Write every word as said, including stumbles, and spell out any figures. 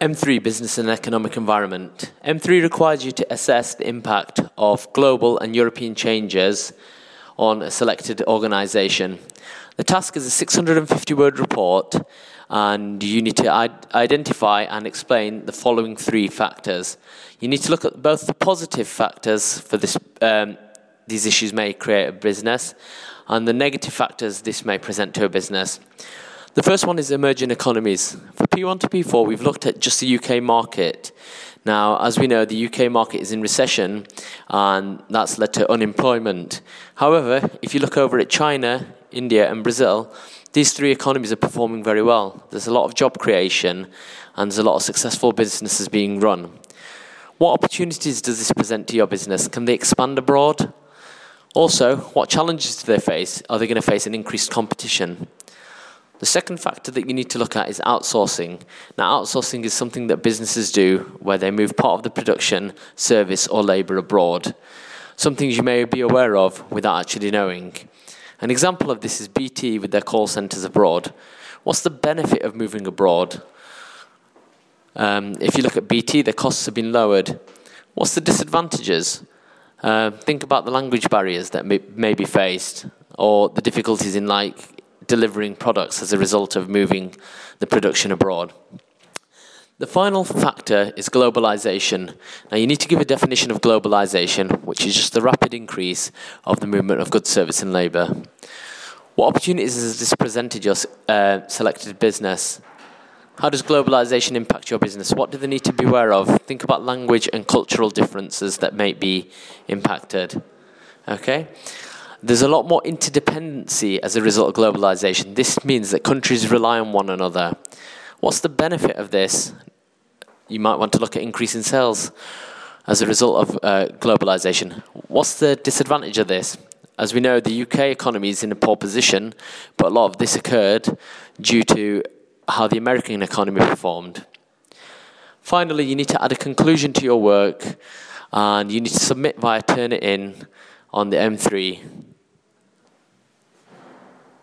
M three, Business and Economic Environment. M three requires you to assess the impact of global and European changes on a selected organisation. The task is a six hundred fifty word report, and you need to identify and explain the following three factors. You need to look at both the positive factors for this, um, these issues may create a business, and the negative factors this may present to a business. The first one is emerging economies. For P one to P four, we've looked at just the U K market. Now, as we know, the U K market is in recession, and that's led to unemployment. However, if you look over at China, India, and Brazil, these three economies are performing very well. There's a lot of job creation, and there's a lot of successful businesses being run. What opportunities does this present to your business? Can they expand abroad? Also, what challenges do they face? Are they going to face an increased competition? The second factor that you need to look at is outsourcing. Now, outsourcing is something that businesses do where they move part of the production, service, or labour abroad. Some things you may be aware of without actually knowing. An example of this is B T with their call centres abroad. What's the benefit of moving abroad? Um, if you look at B T, their costs have been lowered. What's the disadvantages? Uh, think about the language barriers that may, may be faced, or the difficulties in like delivering products as a result of moving the production abroad. The final factor is globalization. Now, you need to give a definition of globalization, which is just the rapid increase of the movement of goods, service, and labour. What opportunities has this presented your uh, selected business? How does globalization impact your business? What do they need to be aware of? Think about language and cultural differences that may be impacted. Okay? There's a lot more interdependency as a result of globalization. This means that countries rely on one another. What's the benefit of this? You might want to look at increasing sales as a result of uh, globalization. What's the disadvantage of this? As we know, the U K economy is in a poor position, but a lot of this occurred due to how the American economy performed. Finally, you need to add a conclusion to your work, and you need to submit via Turnitin on the M three.